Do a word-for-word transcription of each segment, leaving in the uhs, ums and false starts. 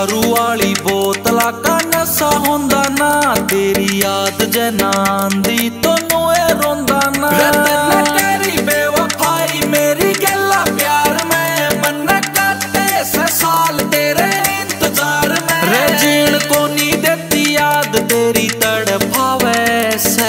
दारू वाली बोतला का नशा होंदा ना, तेरी याद जना आंदी तो नुए रोंदा ना। तेरी बेवफाई मेरी गल्ला प्यार में, मन काटे से साल तेरे इंतजार में। रे जीण को नी देती याद तेरी तड़पावे से,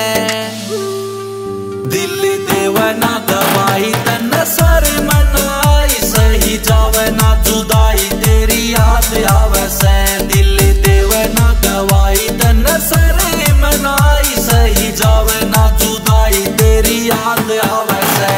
दिल देवे ना दवाई तन सर मनाई, सही जावे ना जुदाई तेरी याद आवे से। दिल देवे ना दवाई तन सर मनाई, सही जावे ना जुदाई तेरी याद आवे से।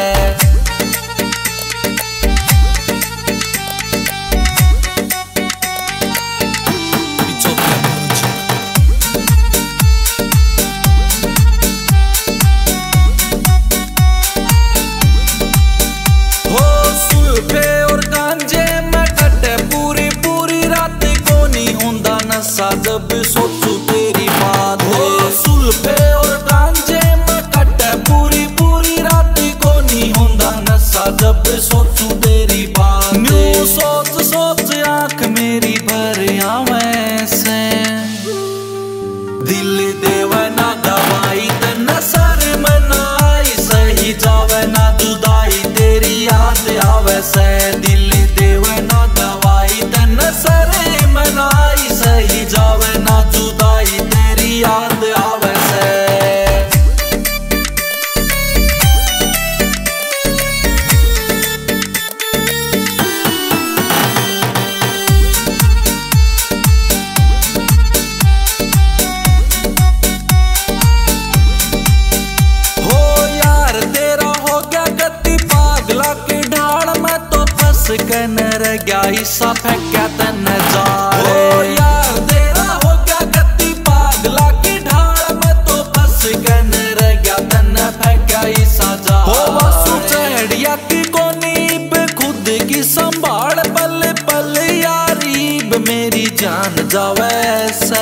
जब सोचू तेरी बात हो सुल्फे और गांजे में कटे पूरी पूरी रात को नहीं होंदा नशा। जब सोचू तेरी बात न्यू सोच सोच आंख मेरी भर आवे से, दिल देवे ना दवाई तन सर मनाई, सही जावे ना जुदाई तेरी याद आवे से। दिल देवे ना दवाई तन सर मनाई, सही जावे ना जुदाई तेरी याद आवे से। हो यार तेरा हो गया गति पागला की ढाल में, तो फंस के न रह गया हिस्सा फेंका तन जा। हो यार तेरा हो गया गति पागला की ढाल में, तो फंस के न रह गया तन फेंका हिस्सा जा। हो बसु चढ़िया की कोनीब खुद की संभाल, पल पल यारीब मेरी जान जावे से।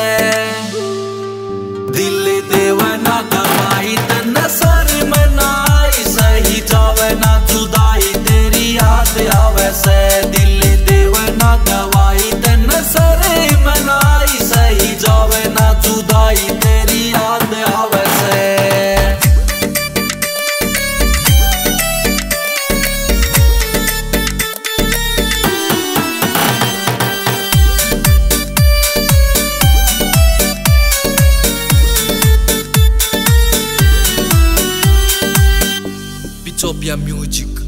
दिल देवे ना दवाई तन सर मनाई, सही जावे ना जुदाई तेरी याद आवे से। दिल देवे ना दवाई तन सर मनाई, सही जावे ना जुदाई तेरी याद आवे से। Bitopia Music.